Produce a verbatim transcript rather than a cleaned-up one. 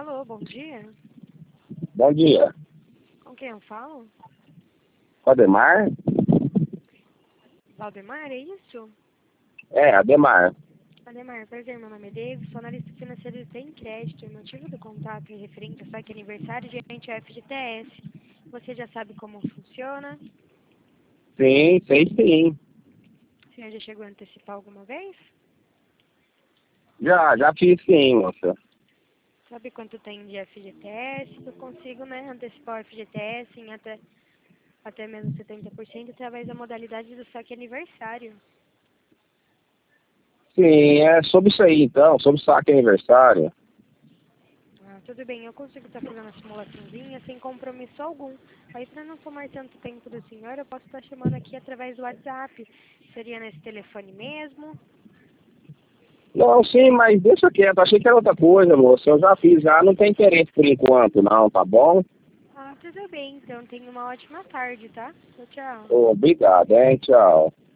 Alô, bom dia. Bom dia. Com quem eu falo? Ademar? Valdemar, é isso? É, Ademar. Ademar, prazer, meu nome é David, sou analista financeiro de Tem Crédito. O motivo do contato é referente ao saque aniversário de F G T S. Você já sabe como funciona? Sim, sei sim. O senhor já chegou a antecipar alguma vez? Já, já fiz sim, moça. Sabe quanto tem de F G T S? Eu consigo, né, antecipar o F G T S em até, até mesmo setenta por cento através da modalidade do saque aniversário. Sim, é sobre isso aí então, sobre o saque aniversário. Ah, tudo bem, eu consigo estar fazendo a simulaçãozinha sem compromisso algum. Aí, para não tomar tanto tempo do senhor, eu posso estar chamando aqui através do WhatsApp. Seria nesse telefone mesmo? Não, sim, mas deixa quieto, achei que era outra coisa, moça. Eu já fiz, já não tem interesse por enquanto, não, tá bom? Ah, tudo bem, então tenha uma ótima tarde, tá? Tchau, tchau. Obrigado, hein? Tchau.